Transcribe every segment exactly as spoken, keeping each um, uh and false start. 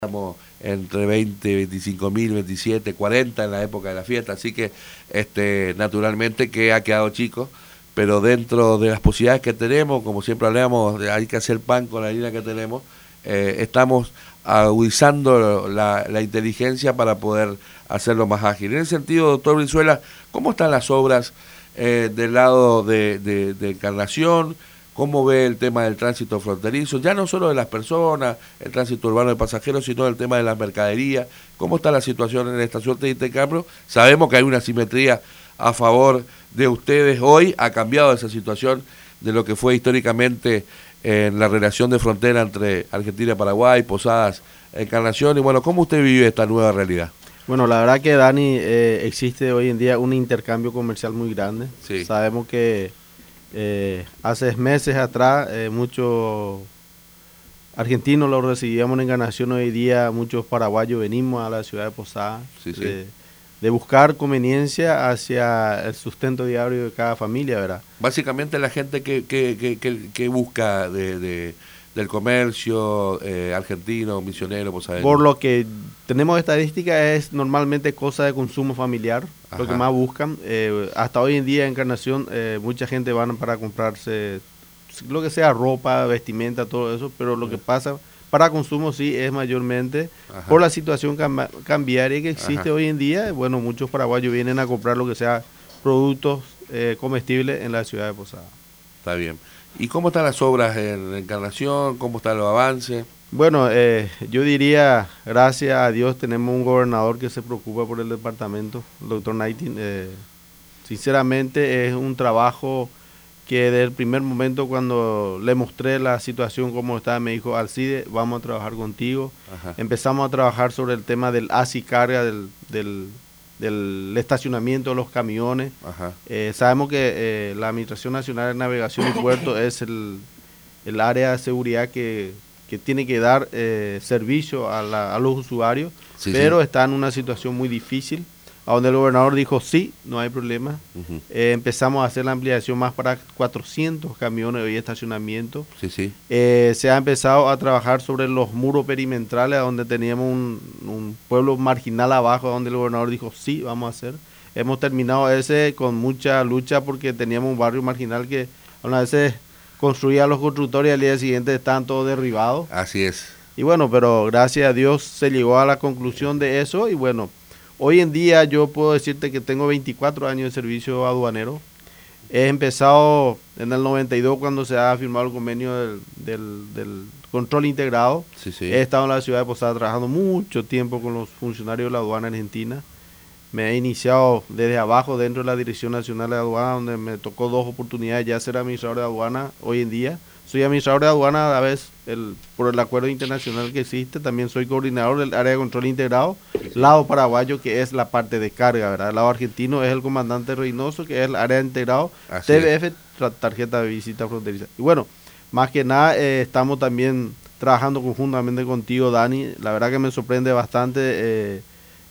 Estamos entre veinte, veinticinco mil, veintisiete, cuarenta en la época de la fiesta, así que este, naturalmente que ha quedado chico, pero dentro de las posibilidades que tenemos, como siempre hablamos, hay que hacer pan con la harina que tenemos, eh, estamos agudizando la, la inteligencia para poder hacerlo más ágil. En ese sentido, doctor Brizuela, ¿cómo están las obras eh, del lado de, de, de Encarnación? ¿Cómo ve el tema del tránsito fronterizo? Ya no solo de las personas, el tránsito urbano de pasajeros, sino el tema de las mercaderías. ¿Cómo está la situación en la estación de intercambio? Sabemos que hay una simetría a favor de ustedes hoy. Ha cambiado esa situación de lo que fue históricamente en la relación de frontera entre Argentina y Paraguay, Posadas, Encarnación. Y bueno, ¿cómo usted vive esta nueva realidad? Bueno, la verdad que, Dani, eh, existe hoy en día un intercambio comercial muy grande. Sí. Sabemos que Eh, hace meses atrás eh, muchos argentinos lo recibíamos en Encarnación. Hoy día muchos paraguayos venimos a la ciudad de Posadas, Sí, sí. de, de buscar conveniencia hacia el sustento diario de cada familia, ¿verdad? Básicamente la gente que, que, que, que, que busca de, de, del comercio eh, argentino, misionero, posadeño. Por lo que tenemos estadística, es normalmente cosa de consumo familiar. Ajá. Lo que más buscan. Eh, hasta hoy en día en Encarnación eh, mucha gente van para comprarse lo que sea, ropa, vestimenta, todo eso, pero lo Ajá. que pasa para consumo sí es mayormente Ajá. por la situación cam cambiaria que existe Ajá. hoy en día. Bueno, muchos paraguayos vienen a comprar lo que sea productos eh, comestibles en la ciudad de Posadas. Está bien. ¿Y cómo están las obras en Encarnación? ¿Cómo están los avances? Bueno, eh, yo diría, gracias a Dios tenemos un gobernador que se preocupa por el departamento, el doctor Naitin. Eh, sinceramente es un trabajo que desde el primer momento cuando le mostré la situación como estaba, me dijo, Alcide, vamos a trabajar contigo. Ajá. Empezamos a trabajar sobre el tema del A S I carga, del, del, del estacionamiento de los camiones. Eh, sabemos que eh, la Administración Nacional de Navegación y Puertos es el, el área de seguridad que... que tiene que dar eh, servicio a, la, a los usuarios, sí, pero sí. está en una situación muy difícil, a donde el gobernador dijo sí, no hay problema. Uh-huh. eh, empezamos a hacer la ampliación más para cuatrocientos camiones y estacionamiento. Sí, sí. Eh, se ha empezado a trabajar sobre los muros perimetrales, a donde teníamos un, un pueblo marginal abajo, donde el gobernador dijo sí, vamos a hacer. Hemos terminado ese con mucha lucha porque teníamos un barrio marginal que a veces construía los constructores y al día siguiente estaban todos derribados. Así es. Y bueno, pero gracias a Dios se llegó a la conclusión de eso. Y bueno, hoy en día yo puedo decirte que tengo veinticuatro años de servicio aduanero. He empezado en el noventa y dos cuando se ha firmado el convenio del, del, del control integrado. Sí, sí. He estado en la ciudad de Posadas trabajando mucho tiempo con los funcionarios de la aduana argentina. Me he iniciado desde abajo dentro de la Dirección Nacional de Aduana, donde me tocó dos oportunidades ya ser administrador de aduana. Hoy en día soy administrador de aduana a la vez el, por el acuerdo internacional que existe. También soy coordinador del área de control integrado, lado paraguayo, que es la parte de carga, ¿verdad? El lado argentino es el comandante Reynoso, que es el área de integrado, Así T B F, es. tarjeta de visita fronteriza. Y bueno, más que nada eh, estamos también trabajando conjuntamente contigo, Dani. La verdad que me sorprende bastante. Eh,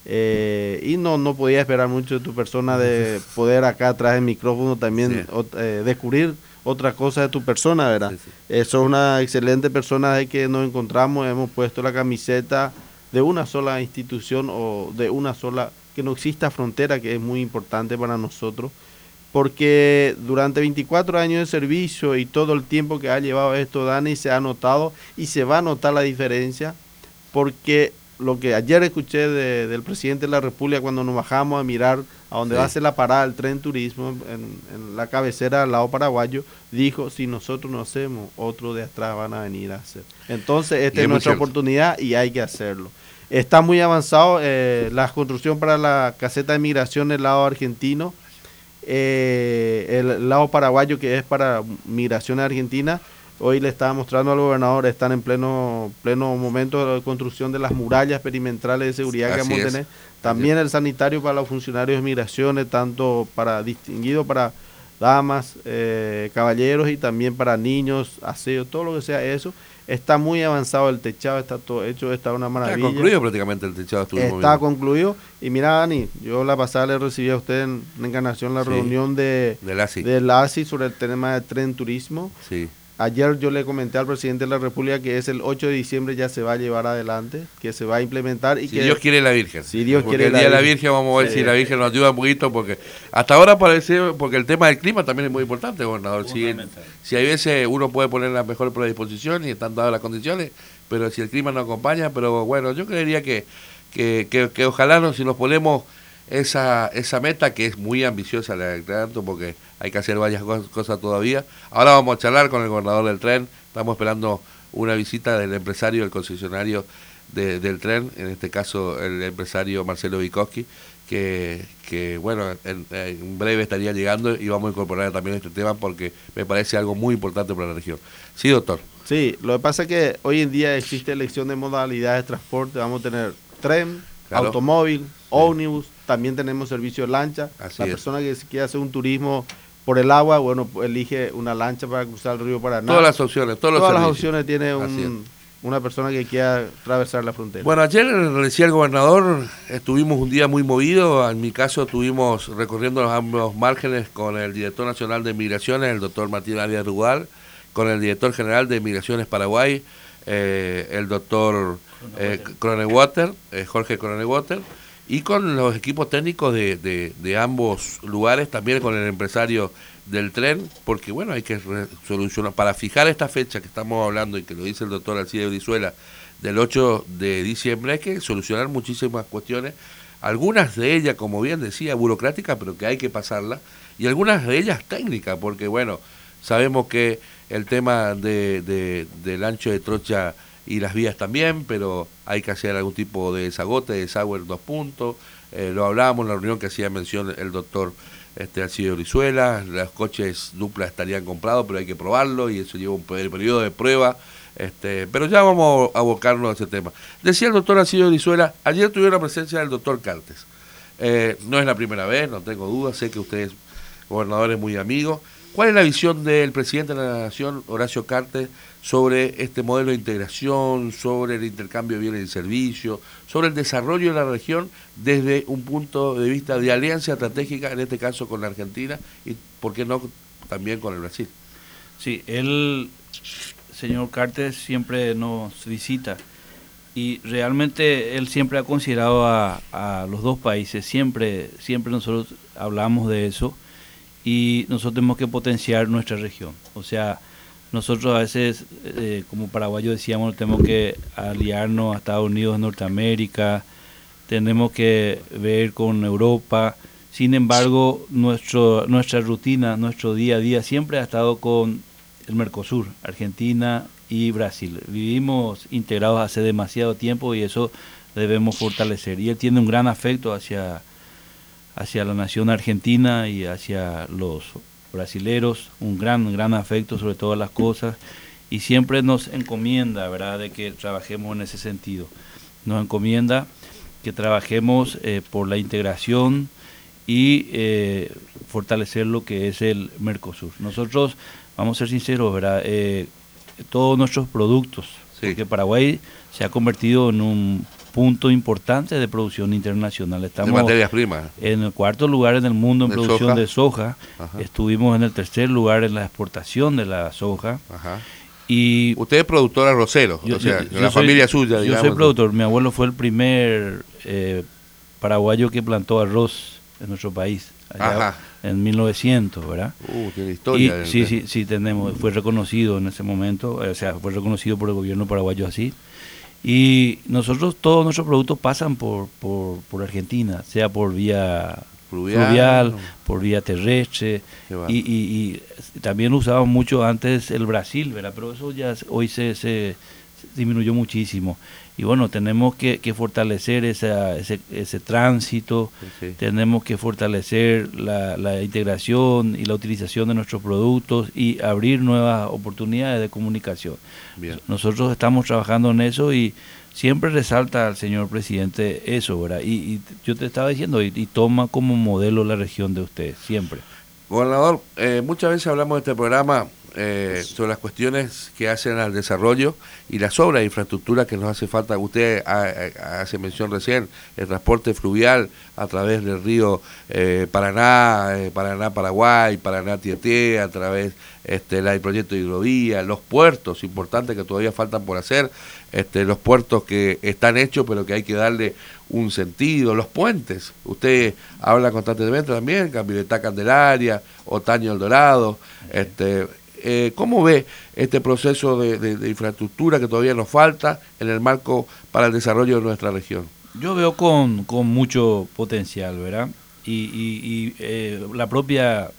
Eh, y no no podía esperar mucho de tu persona, de poder acá atrás del micrófono también sí. o, eh, descubrir otra cosa de tu persona, ¿verdad? Sí, sí. Eh, sos una excelente persona de que nos encontramos, hemos puesto la camiseta de una sola institución o de una sola, que no exista frontera, que es muy importante para nosotros, porque durante veinticuatro años de servicio y todo el tiempo que ha llevado esto, Dani, se ha notado y se va a notar la diferencia, porque lo que ayer escuché de, del presidente de la República cuando nos bajamos a mirar a donde sí. va a ser la parada del tren turismo en, en la cabecera al lado paraguayo, dijo, si nosotros no hacemos, otros de atrás van a venir a hacer. Entonces esta es, es nuestra cierto. oportunidad y hay que hacerlo. Está muy avanzado eh, la construcción para la caseta de migración del lado argentino, eh, el lado paraguayo que es para migración argentina. Hoy le estaba mostrando al gobernador, están en pleno pleno momento de construcción de las murallas perimetrales de seguridad Así que vamos a tener. También el sanitario para los funcionarios de migraciones, tanto para distinguidos para damas, eh, caballeros y también para niños, aseo, todo lo que sea eso. Está muy avanzado el techado, está todo hecho, está una maravilla. Está concluido prácticamente el techado. Está moviendo. concluido. Y mira, Dani, yo la pasada le recibí a usted en, en Encarnación la sí, reunión de, del A S I. del A S I sobre el tema del tren turismo. Sí. ayer yo le comenté al presidente de la República que es el ocho de diciembre ya se va a llevar adelante, que se va a implementar y si que Dios quiere la Virgen. Si Dios porque quiere el día la de la Virgen, Virgen vamos a ver sí, si la Virgen nos ayuda un poquito, porque hasta ahora parece, porque el tema del clima también es muy importante, gobernador. Si, si hay veces uno puede poner la mejor predisposición y están dadas las condiciones, pero si el clima no acompaña, pero bueno, yo creería que, que, que, que ojalá no, si nos ponemos esa esa meta, que es muy ambiciosa la del tanto, porque hay que hacer varias cosas todavía. Ahora vamos a charlar con el gobernador del tren, estamos esperando una visita del empresario, del concesionario de, del tren, en este caso el empresario Marcelo Bikowski, que, que bueno, en, en breve estaría llegando y vamos a incorporar también este tema porque me parece algo muy importante para la región. Sí, doctor. Sí, lo que pasa es que hoy en día existe elección de modalidades de transporte, vamos a tener tren, claro, automóvil, sí, ómnibus, también tenemos servicio de lancha. Así la es. Persona que quiere hacer un turismo por el agua, bueno, elige una lancha para cruzar el río Paraná. Todas las opciones, todos los Todas las servicios. opciones tiene un, una persona que quiera atravesar la frontera. Bueno, ayer, decía el gobernador, estuvimos un día muy movido. En mi caso, estuvimos recorriendo los ambos márgenes con el director nacional de Migraciones, el doctor Martín Arias Rugal, con el director general de Migraciones Paraguay, eh, el doctor eh, Kronewater, eh, Jorge Kronewater, y con los equipos técnicos de, de, de ambos lugares, también con el empresario del tren, porque bueno, hay que solucionar, para fijar esta fecha que estamos hablando y que lo dice el doctor Alcide Brizuela, del ocho de diciembre, hay que solucionar muchísimas cuestiones, algunas de ellas, como bien decía, burocráticas, pero que hay que pasarlas, y algunas de ellas técnicas, porque bueno, sabemos que el tema de, de, del ancho de trocha y las vías también, pero hay que hacer algún tipo de desagote, de desagüe en dos puntos, eh, lo hablábamos en la reunión que hacía mención el doctor este, Alcide Brizuela, los coches duplas estarían comprados, pero hay que probarlo y eso lleva un periodo de prueba, este, pero ya vamos a abocarnos a ese tema. Decía el doctor Alcide Brizuela, ayer tuvieron la presencia del doctor Cartes, eh, no es la primera vez, no tengo dudas, sé que usted es gobernador, es muy amigo. ¿Cuál es la visión del presidente de la Nación, Horacio Cartes, sobre este modelo de integración, sobre el intercambio de bienes y servicios, sobre el desarrollo de la región desde un punto de vista de alianza estratégica, en este caso con la Argentina y, por qué no, también con el Brasil? Sí, el señor Cartes siempre nos visita y realmente él siempre ha considerado a, a los dos países, siempre, siempre nosotros hablamos de eso. Y nosotros tenemos que potenciar nuestra región. O sea, nosotros a veces, eh, como paraguayos decíamos, tenemos que aliarnos a Estados Unidos, Norteamérica, tenemos que ver con Europa. Sin embargo, nuestro, nuestra rutina, nuestro día a día siempre ha estado con el Mercosur, Argentina y Brasil. Vivimos integrados hace demasiado tiempo y eso debemos fortalecer. Y él tiene un gran afecto hacia... hacia la nación argentina y hacia los brasileros, un gran, gran afecto sobre todas las cosas, y siempre nos encomienda, ¿verdad?, de que trabajemos en ese sentido. Nos encomienda que trabajemos eh, por la integración y eh, fortalecer lo que es el Mercosur. Nosotros, vamos a ser sinceros, ¿verdad?, eh, todos nuestros productos, sí, porque Paraguay se ha convertido en un punto importante de producción internacional. Estamos de materias primas. En el cuarto lugar en el mundo en de producción soja. de soja. Ajá. Estuvimos en el tercer lugar en la exportación de la soja. Ajá. Y usted es productor arrocero, yo, o sea, yo, la yo familia soy, suya, yo digamos. Yo soy productor. Mi abuelo fue el primer eh, paraguayo que plantó arroz en nuestro país, allá Ajá. en mil novecientos, ¿verdad? Uh, tiene historia. Y, sí, sí, sí, tenemos. Fue reconocido en ese momento, o sea, fue reconocido por el gobierno paraguayo así. Y nosotros, todos nuestros productos pasan por, por, por Argentina, sea por vía fluvial, fluvial por vía terrestre, y, y, y también usábamos mucho antes el Brasil, ¿verdad? Pero eso ya hoy se, se disminuyó muchísimo. Y bueno, tenemos que, que fortalecer esa, ese, ese tránsito, sí, sí. Tenemos que fortalecer la, la integración y la utilización de nuestros productos y abrir nuevas oportunidades de comunicación. Bien. Nosotros estamos trabajando en eso y siempre resalta al señor presidente eso, ¿verdad? Y, y yo te estaba diciendo, y, y toma como modelo la región de ustedes, siempre. Gobernador, eh, muchas veces hablamos de este programa eh, sobre las cuestiones que hacen al desarrollo y las obras de infraestructura que nos hace falta. Usted ha, ha, hace mención recién, el transporte fluvial a través del río eh, Paraná, eh, Paraná-Paraguay, Paraná-Tieté, a través este, del proyecto de hidrovía, los puertos importantes que todavía faltan por hacer, este, los puertos que están hechos pero que hay que darle un sentido, los puentes. Usted habla constantemente también, Campiletá Candelaria, Otaño El Dorado, este... Eh, ¿Cómo ve este proceso de, de, de infraestructura que todavía nos falta en el marco para el desarrollo de nuestra región? Yo veo con, con mucho potencial, ¿verdad? Y, y, y eh, la propia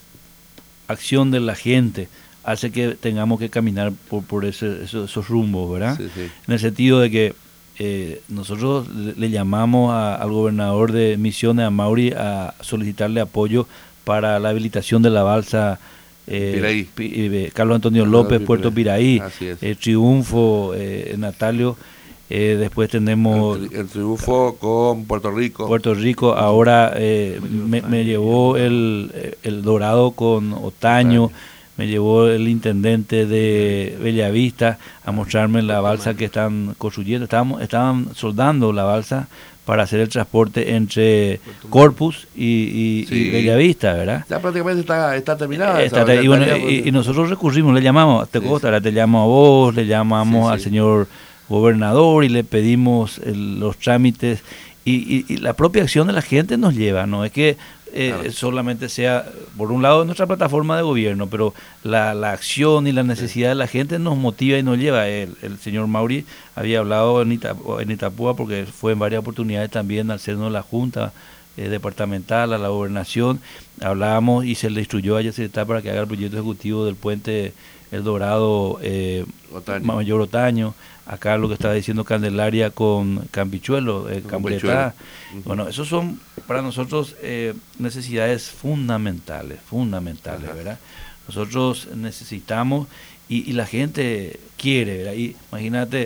acción de la gente hace que tengamos que caminar por, por ese, esos, esos rumbos, ¿verdad? Sí, sí. En el sentido de que eh, nosotros le, le llamamos a, al gobernador de Misiones, a Mauri, a solicitarle apoyo para la habilitación de la balsa Eh, eh, Carlos Antonio López, Puerto Piraí, eh, Triunfo, eh, Natalio, eh, después tenemos el, el Triunfo con Puerto Rico. Puerto Rico, ahora eh, me, me llevó el, el Dorado con Otaño, me llevó el intendente de Bellavista a mostrarme la balsa que están construyendo, estaban, estaban soldando la balsa para hacer el transporte entre Corpus y, y, sí. y Bellavista, ¿verdad? Ya prácticamente está, está terminada. Está, y, bueno, y, y nosotros recurrimos, le llamamos, te sí, costa, sí. te llamo a vos, le llamamos sí, al sí. señor gobernador y le pedimos el, los trámites y, y, y la propia acción de la gente nos lleva, no es que eh, claro. solamente sea, por un lado, nuestra plataforma de gobierno, pero la, la acción y la necesidad sí. de la gente nos motiva y nos lleva. El, el señor Mauri había hablado en, Itapúa, en Itapúa, porque fue en varias oportunidades también al seno de la Junta eh, Departamental, a la Gobernación, hablábamos y se le instruyó a Yacyretá para que haga el proyecto ejecutivo del puente El Dorado, eh, Otaño. Mayor Otaño, acá lo que estaba diciendo Candelaria con Campichuelo, eh, Campichuelo. Uh-huh. Bueno, esos son para nosotros eh, necesidades fundamentales, fundamentales, uh-huh. ¿verdad? Nosotros necesitamos y, y la gente quiere, ¿verdad? Y imagínate,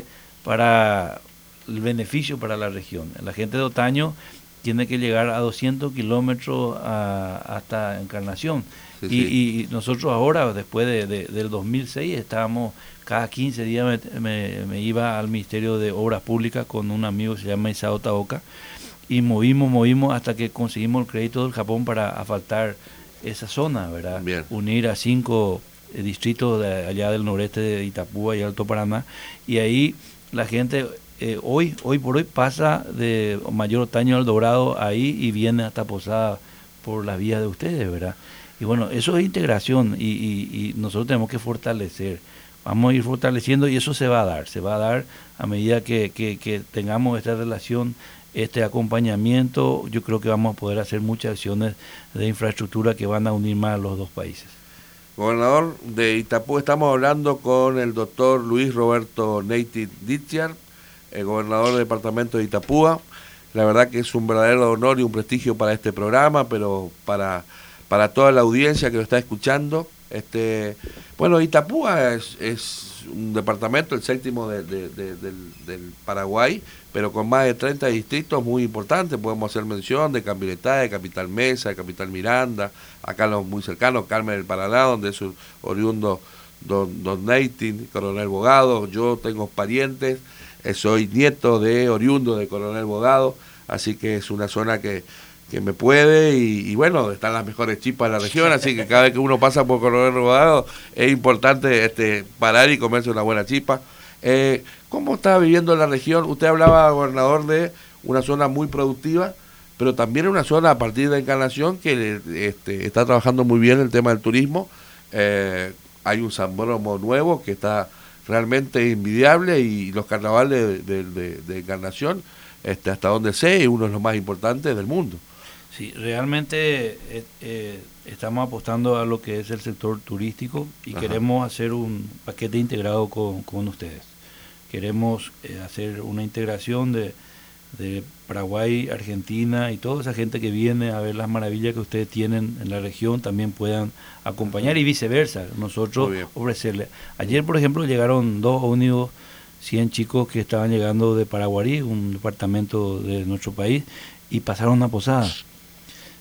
para el beneficio para la región, la gente de Otaño tiene que llegar a doscientos kilómetros a, hasta Encarnación. Sí, y, sí. y nosotros ahora, después de, de, del dos mil seis, estábamos, cada quince días me, me, me iba al Ministerio de Obras Públicas con un amigo que se llama Isao Taoka, y movimos, movimos hasta que conseguimos el crédito del Japón para asfaltar esa zona, ¿verdad? Bien. Unir a cinco eh, distritos de allá del noreste de Itapúa y Alto Paraná, y ahí la gente eh, hoy hoy por hoy pasa de Mayor Otaño al Dorado ahí y viene hasta Posada por las vías de ustedes, ¿verdad? Y bueno, eso es integración y, y, y nosotros tenemos que fortalecer, vamos a ir fortaleciendo y eso se va a dar, se va a dar a medida que, que, que tengamos esta relación, este acompañamiento. Yo creo que vamos a poder hacer muchas acciones de infraestructura que van a unir más a los dos países. Gobernador de Itapúa, estamos hablando con el doctor Luis Roberto Neity Ditziar, el gobernador del departamento de Itapúa. La verdad que es un verdadero honor y un prestigio para este programa, pero para... para toda la audiencia que lo está escuchando. Este, bueno, Itapúa es, es un departamento, el séptimo de, de, de, del, del Paraguay, pero con más de treinta distritos muy importantes. Podemos hacer mención de Campiletá, de Capital Mesa, de Capital Miranda, acá los muy cercanos, Carmen del Paraná, donde es oriundo don, don Neity, Coronel Bogado. Yo tengo parientes, eh, soy nieto de oriundo de Coronel Bogado, así que es una zona que que me puede y, y bueno, están las mejores chipas de la región, así que cada vez que uno pasa por Coronel Bogado es importante este parar y comerse una buena chipa. Eh, ¿Cómo está viviendo la región? Usted hablaba, gobernador, de una zona muy productiva, pero también una zona a partir de Encarnación que este, está trabajando muy bien el tema del turismo. Eh, hay un sambódromo nuevo que está realmente envidiable y los carnavales de, de, de, de Encarnación, este, hasta donde sé, es uno de los más importantes del mundo. Sí, realmente eh, eh, estamos apostando a lo que es el sector turístico y Ajá. queremos hacer un paquete integrado con, con ustedes. Queremos eh, hacer una integración de, de Paraguay, Argentina y toda esa gente que viene a ver las maravillas que ustedes tienen en la región también puedan acompañar y viceversa, nosotros ofrecerle. Ayer, por ejemplo, llegaron dos ómnibus, cien chicos que estaban llegando de Paraguarí, un departamento de nuestro país, y pasaron a Posada.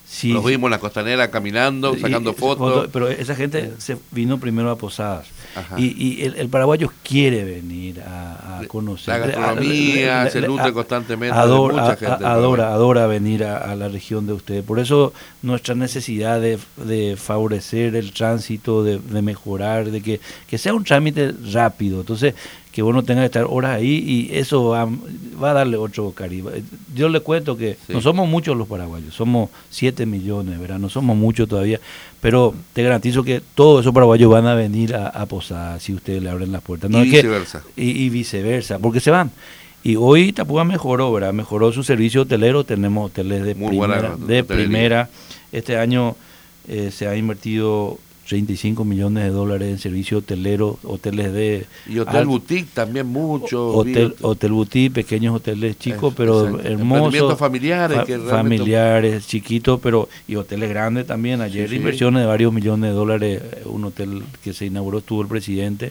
Sí, Los sí. vimos en la costanera caminando, sacando Y- fotos. foto- pero esa gente se vino primero a Posadas. Ajá. Y, y el, el paraguayo quiere venir a, a conocer. La gastronomía, Le- le- se le- nutre a- constantemente adora, de mucha a- gente. a- adora, adora venir a, a la región de ustedes. Por eso nuestra necesidad de, de favorecer el tránsito, de, de mejorar, de que, que sea un trámite rápido. Entonces, que uno tenga que estar horas ahí y eso va, va a darle otro cariño. Yo le cuento que Sí. no somos muchos los paraguayos, somos siete millones, ¿verdad? No somos muchos todavía, pero te garantizo que todos esos paraguayos van a venir a, a Posadas si ustedes le abren las puertas. No Y es que- viceversa. y, y viceversa, porque se van. Y hoy Itapúa mejoró, ¿verdad? Mejoró su servicio hotelero, tenemos hoteles de Muy buena primera, de hotelería. primera. Este año eh, se ha invertido treinta y cinco millones de dólares en servicio hotelero, hoteles de... Y hotel al- boutique también mucho. Hotel, vi- hotel boutique, pequeños hoteles chicos, Es- pero exacto. hermosos. Emprendimientos familiares fa- que realmente- familiares, chiquitos, pero y hoteles grandes también. Ayer Sí, sí. inversiones de varios millones de dólares, eh, un hotel que se inauguró, estuvo el presidente.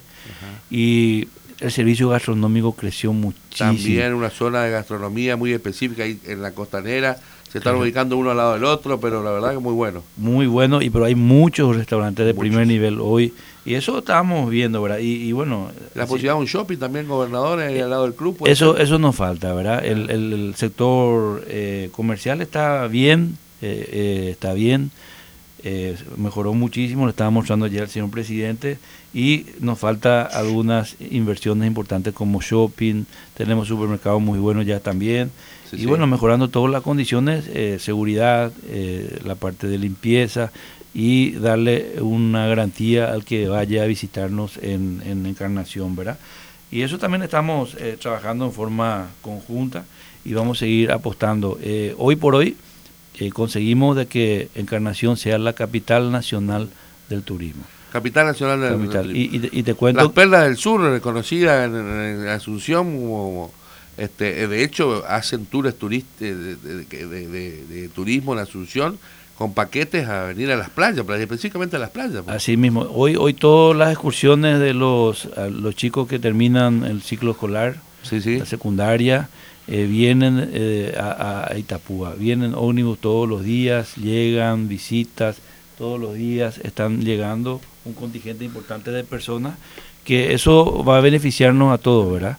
Y el servicio gastronómico creció muchísimo. También una zona de gastronomía muy específica ahí en la costanera. Se están Claro. ubicando uno al lado del otro, pero la verdad que muy bueno. Muy bueno, y pero hay muchos restaurantes de Muchos. primer nivel hoy. Y eso estábamos viendo, ¿verdad? Y, y bueno... La sí, posibilidad de un shopping también, gobernador, ahí al lado del club. puede Eso, ser. eso nos falta, ¿verdad? El, el, el sector eh, comercial está bien, eh, eh, está bien, eh, mejoró muchísimo, lo estaba mostrando ayer el señor presidente, y nos falta algunas inversiones importantes como shopping, tenemos supermercados muy buenos ya también, Sí, y sí. bueno, mejorando todas las condiciones, eh, seguridad, eh, la parte de limpieza, y darle una garantía al que vaya a visitarnos en, en Encarnación, ¿verdad? Y eso también estamos eh, trabajando en forma conjunta y vamos a seguir apostando. Eh, hoy por hoy eh, conseguimos de que Encarnación sea la capital nacional del turismo. Capital Nacional del Capital. Y, y te- y te Las cuento... Perlas del Sur, reconocida en, en Asunción, como, este, de hecho hacen tours turistas de, de, de- de- de- de turismo en Asunción con paquetes a venir a las playas, pero específicamente a las playas. pues. Así mismo, hoy hoy todas las excursiones de los, a los chicos que terminan el ciclo escolar, Sí, sí. la secundaria, eh, vienen eh, a, a Itapúa, vienen ómnibus todos los días, llegan, visitas, todos los días están llegando un contingente importante de personas, que eso va a beneficiarnos a todos, ¿verdad?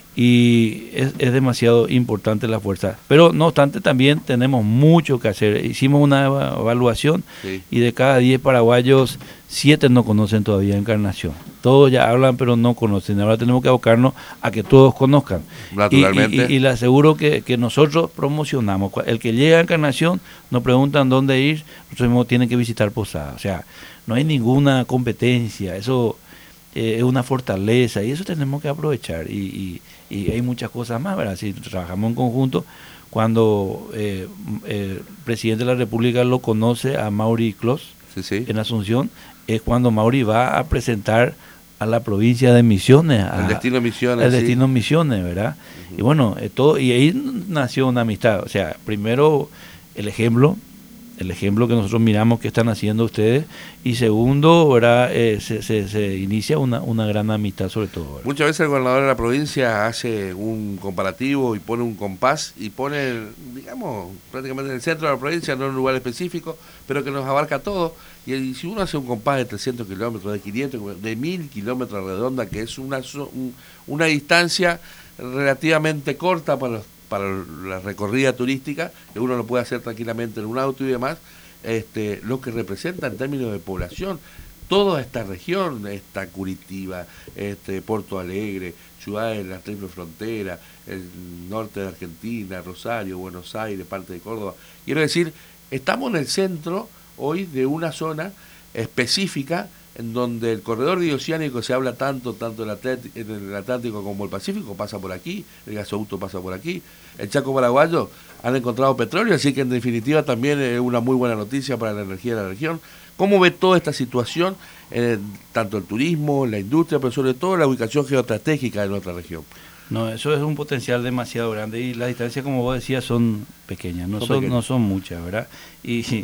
Y es, es demasiado importante la fuerza. Pero no obstante también tenemos mucho que hacer. Hicimos una eva- evaluación Sí. y de cada diez paraguayos, siete no conocen todavía Encarnación. Todos ya hablan pero no conocen. Ahora tenemos que abocarnos a que todos conozcan. Naturalmente. Y, y- y- y le aseguro que, que nosotros promocionamos. Cu- El que llega a Encarnación nos preguntan dónde ir, nosotros mismos tienen que visitar Posada. O sea, no hay ninguna competencia. Eso eh, es una fortaleza y eso tenemos que aprovechar. Y, y- y hay muchas cosas más, ¿verdad? Si trabajamos en conjunto, cuando eh, eh, el presidente de la República lo conoce a Mauri Clos Sí, sí. en Asunción, es cuando Mauri va a presentar a la provincia de Misiones, a- El destino Misiones. el sí. destino Misiones, ¿verdad? Y bueno, eh, todo, y ahí nació una amistad. O sea, primero el ejemplo, el ejemplo que nosotros miramos que están haciendo ustedes, y segundo, ¿verdad? Eh, se, se, se inicia una, una gran amistad sobre todo. ¿verdad? Muchas veces el gobernador de la provincia hace un comparativo y pone un compás y pone, digamos, prácticamente en el centro de la provincia, no en un lugar específico, pero que nos abarca todo. Y, el- si uno hace un compás de trescientos kilómetros, de quinientos, de mil kilómetros redonda, que es una, so- un- una distancia relativamente corta para, los- para la recorrida turística, que uno lo puede hacer tranquilamente en un auto y demás, este, lo que representa en términos de población, toda esta región, esta Curitiba, este, Porto Alegre, ciudades de la triple frontera, el norte de Argentina, Rosario, Buenos Aires, parte de Córdoba. Quiero decir, estamos en el centro hoy de una zona específica en donde el corredor bioceánico se habla tanto, tanto en el, Atlético, en el Atlántico como el Pacífico, pasa por aquí, el gasoducto pasa por aquí, el Chaco paraguayo han encontrado petróleo, así que en definitiva también es una muy buena noticia para la energía de la región. ¿Cómo ve toda esta situación, eh, tanto el turismo, la industria, pero sobre todo la ubicación geoestratégica de nuestra región? No, eso es un potencial demasiado grande y las distancias, como vos decías, son pequeñas, no Son son, pequeñas. no son muchas, ¿verdad? Y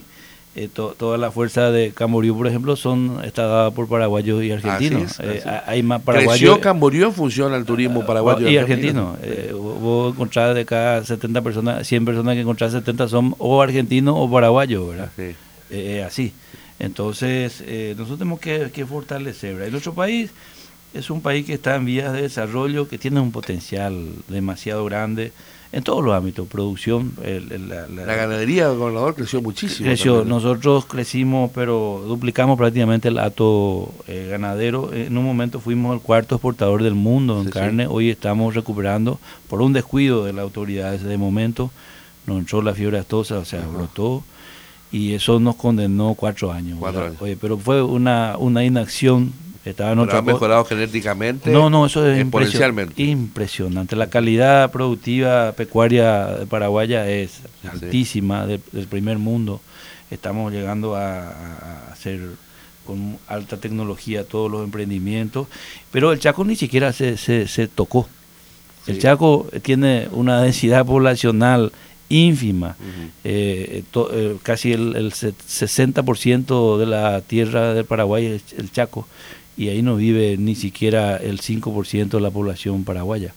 eh, to, toda la fuerza de Camboriú, por ejemplo, son está dada por paraguayos y argentinos. Así es, así eh, hay más paraguayos. Creció Camboriú en función al turismo paraguayo y argentino. Eh, vos encontrás de cada setenta personas, cien personas que encontrás, setenta son o argentinos o paraguayos, ¿verdad? Sí. Eh, así. Entonces, eh, nosotros tenemos que, que fortalecer, ¿verdad? El otro país es un país que está en vías de desarrollo, que tiene un potencial demasiado grande en todos los ámbitos, producción. El, el, la, la, la ganadería del gobernador creció muchísimo. Creció, también. Nosotros crecimos, pero duplicamos prácticamente el hato eh, ganadero. En un momento fuimos el cuarto exportador del mundo en sí, carne, sí. Hoy estamos recuperando por un descuido de las autoridades de momento, nos entró la fiebre aftosa, o sea, uh-huh. brotó. Y eso nos condenó cuatro años. Cuatro años. Oye, pero fue una, una inacción. Estaba en ¿Pero ha mejorado genéticamente? No, no, eso es exponencialmente. Impresionante. La calidad productiva pecuaria paraguaya es sí. altísima, de, del primer mundo. Estamos llegando a, a hacer con alta tecnología todos los emprendimientos. Pero el Chaco ni siquiera se, se, se tocó. Sí. El Chaco tiene una densidad poblacional ínfima, uh-huh. eh, to, eh, casi el, el sesenta por ciento de la tierra del Paraguay es el Chaco, y ahí no vive ni siquiera el cinco por ciento de la población paraguaya.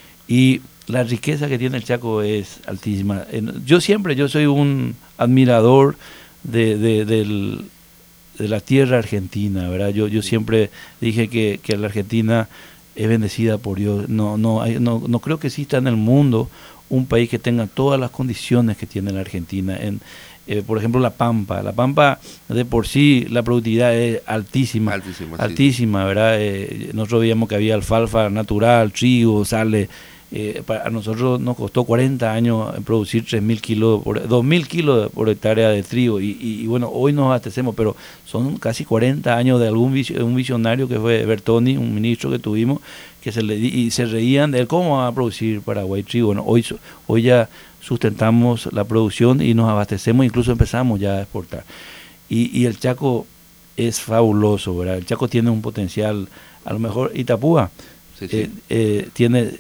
Y la riqueza que tiene el Chaco es altísima. Yo siempre, yo soy un admirador de, de, del, de la tierra argentina, ¿verdad? Yo, yo siempre dije que, que la Argentina es bendecida por Dios. No, no, hay, no, no creo que exista en el mundo un país que tenga todas las condiciones que tiene la Argentina. En, eh, por ejemplo, La Pampa. La Pampa, de por sí, la productividad es altísima. Altísima, altísima, sí. ¿verdad? Eh, nosotros veíamos que había alfalfa natural, trigo, sale. Eh, para, a nosotros nos costó cuarenta años producir tres mil kilos, por, dos mil kilos por hectárea de trigo. Y, y, y bueno, hoy nos abastecemos, pero son casi cuarenta años de algún un visionario que fue Bertoni, un ministro que tuvimos, que se le y se reían de él, ¿cómo va a producir Paraguay trigo? Bueno, hoy, hoy ya sustentamos la producción y nos abastecemos, incluso empezamos ya a exportar. Y, y el Chaco es fabuloso, ¿verdad? El Chaco tiene un potencial, a lo mejor Itapúa sí, sí. Eh, eh, tiene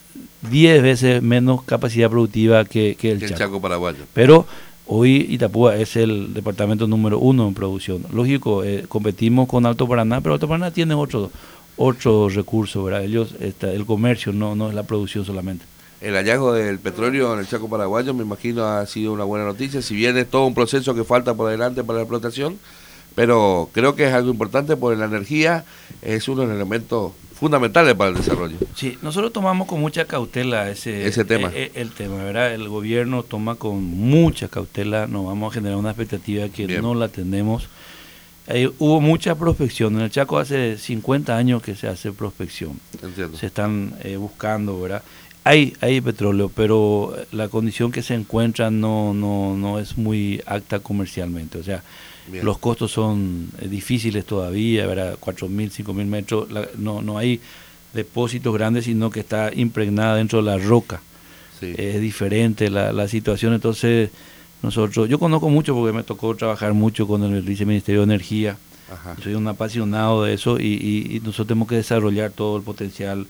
diez veces menos capacidad productiva que, que el, el Chaco. Chaco paraguayo. Pero hoy Itapúa es el departamento número uno en producción. Lógico, eh, competimos con Alto Paraná, pero Alto Paraná tiene otro otro recurso, ¿verdad? Ellos, está, el comercio, no, no es la producción solamente. El hallazgo del petróleo en el Chaco paraguayo, me imagino, ha sido una buena noticia, si bien es todo un proceso que falta por adelante para la explotación, pero creo que es algo importante porque la energía es uno de los elementos fundamentales para el desarrollo. Sí, nosotros tomamos con mucha cautela ese, ese tema. El, el tema, ¿verdad? El gobierno toma con mucha cautela, nos vamos a generar una expectativa que bien. No la tenemos. Eh, hubo mucha prospección. En el Chaco hace cincuenta años que se hace prospección. Entiendo. Se están eh, buscando, ¿verdad? Hay hay petróleo, pero la condición que se encuentra no no no es muy apta comercialmente. O sea, bien. Los costos son eh, difíciles todavía, ¿verdad? cuatro mil, cinco mil metros. La, no no hay depósitos grandes, sino que está impregnada dentro de la roca. Sí. Es diferente la, la situación, entonces... Nosotros, yo conozco mucho porque me tocó trabajar mucho con el Viceministerio de Energía. Ajá. Soy un apasionado de eso y, y, y nosotros tenemos que desarrollar todo el potencial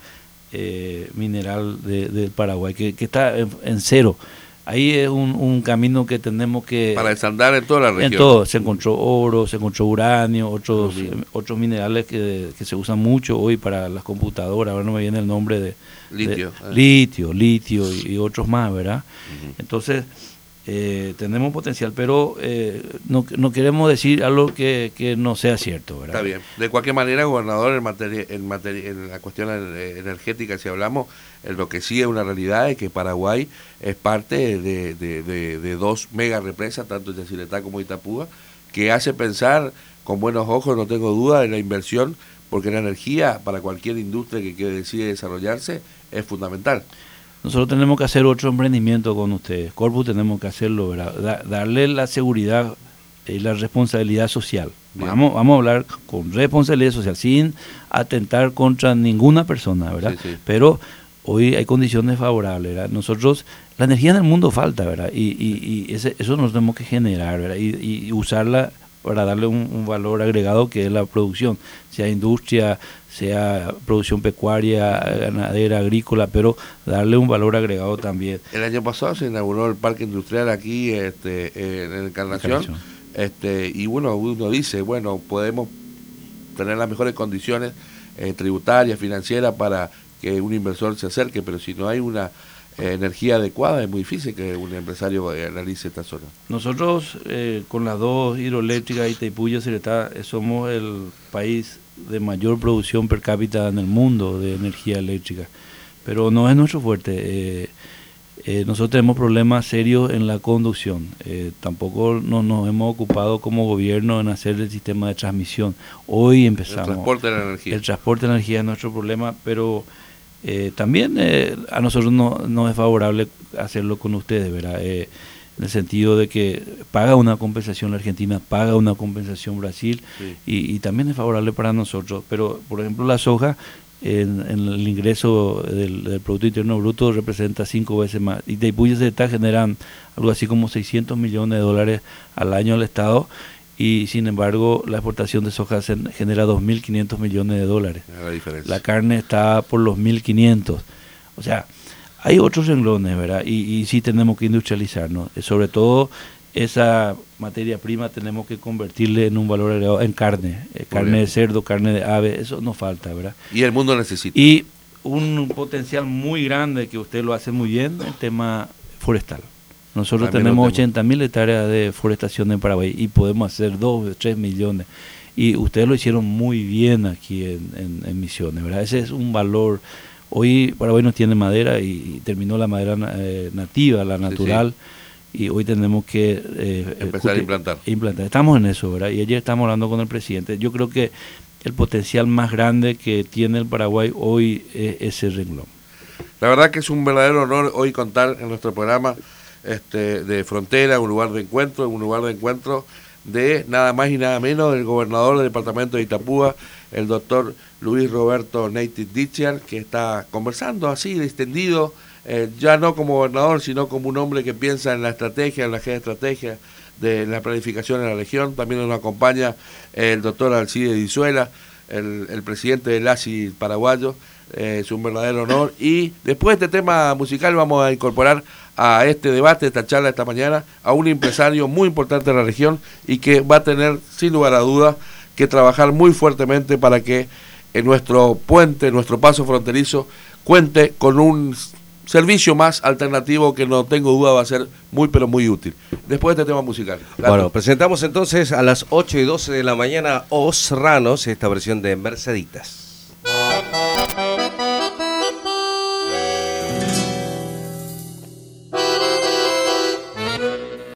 eh, mineral de, del Paraguay, que, que está en, en cero. Ahí es un, un camino que tenemos que... Para desandar en toda la región. En todo, se encontró oro, se encontró uranio, otros eh, otros minerales que, que se usan mucho hoy para las computadoras, ahora no me viene el nombre de... Litio. De, eh. Litio, litio y, y otros más, ¿verdad? Uh-huh. Entonces... Eh, tenemos potencial, pero eh, no, no queremos decir algo que, que no sea cierto, ¿verdad? Está bien. De cualquier manera, gobernador, en, materia, en, materia, en la cuestión energética, si hablamos, en lo que sí es una realidad es que Paraguay es parte de, de, de, de dos mega represas, tanto Yacyretá como Itapúa, que hace pensar con buenos ojos, no tengo duda, en la inversión, porque la energía para cualquier industria que, que decide desarrollarse es fundamental. Nosotros tenemos que hacer otro emprendimiento con ustedes. Corpus tenemos que hacerlo, ¿verdad? Da, darle la seguridad y la responsabilidad social. Vamos, vamos a hablar con responsabilidad social, sin atentar contra ninguna persona, ¿verdad? Sí, sí. Pero hoy hay condiciones favorables, ¿verdad? Nosotros, la energía en el mundo falta, ¿verdad? Y, y, y ese, eso nos tenemos que generar, ¿verdad? Y, y usarla para darle un, un valor agregado que es la producción, sea industria, sea producción pecuaria, ganadera, agrícola, pero darle un valor agregado también. El año pasado se inauguró el parque industrial aquí este, en Encarnación, Este, y bueno, uno dice, bueno, podemos tener las mejores condiciones eh, tributarias, financieras para que un inversor se acerque, pero si no hay una eh, energía adecuada es muy difícil que un empresario eh, analice esta zona. Nosotros eh, con las dos hidroeléctricas, Itaipú y Yacyretá, eh, somos el país de mayor producción per cápita en el mundo de energía eléctrica, pero no es nuestro fuerte. Eh, eh, nosotros tenemos problemas serios en la conducción. Eh, tampoco no, nos hemos ocupado como gobierno en hacer el sistema de transmisión. Hoy empezamos. El transporte de la energía. El transporte de energía es nuestro problema, pero eh, también eh, a nosotros no, no es favorable hacerlo con ustedes, ¿verdad? Eh, en el sentido de que paga una compensación la Argentina, paga una compensación Brasil, sí. y, y también es favorable para nosotros. Pero, por ejemplo, la soja, en, en el ingreso del, del Producto Interno Bruto representa cinco veces más. Y Itaipú y Yacyretá generan algo así como seiscientos millones de dólares al año al Estado, y sin embargo la exportación de soja se genera dos mil quinientos millones de dólares. La diferencia. La carne está por los mil quinientos. O sea, hay otros renglones, ¿verdad? Y, y sí tenemos que industrializarnos. Sobre todo esa materia prima tenemos que convertirle en un valor agregado en carne. Eh, carne de cerdo, carne de ave, eso nos falta, ¿verdad? Y el mundo necesita. Y un potencial muy grande, que usted lo hace muy bien, el tema forestal. Nosotros También tenemos ochenta mil hectáreas de forestación en Paraguay y podemos hacer dos, tres millones. Y ustedes lo hicieron muy bien aquí en, en, en Misiones, ¿verdad? Ese es un valor. Hoy Paraguay no tiene madera y, y terminó la madera eh, nativa, la natural, sí, sí. Y hoy tenemos que eh, empezar a implantar. implantar. Estamos en eso, ¿verdad? Y ayer estamos hablando con el presidente. Yo creo que el potencial más grande que tiene el Paraguay hoy es ese renglón. La verdad que es un verdadero honor hoy contar en nuestro programa este, de Frontera, un lugar de encuentro, un lugar de encuentro de nada más y nada menos del gobernador del departamento de Itapúa, el doctor Luis Roberto Neytit Ditziar, que está conversando así, extendido, eh, ya no como gobernador, sino como un hombre que piensa en la estrategia, en la geoestrategia de la planificación en la región. También nos acompaña el doctor Alcide Dizuela, el, el presidente del A S I paraguayo. Eh, es un verdadero honor. Y después de este tema musical vamos a incorporar a este debate, esta charla esta mañana, a un empresario muy importante de la región y que va a tener, sin lugar a dudas, que trabajar muy fuertemente para que en nuestro puente, nuestro paso fronterizo, cuente con un servicio más alternativo que no tengo duda va a ser muy pero muy útil. Después de este tema musical. Gato. Bueno, presentamos entonces a las ocho y doce de la mañana Os Ranos, esta versión de Merceditas.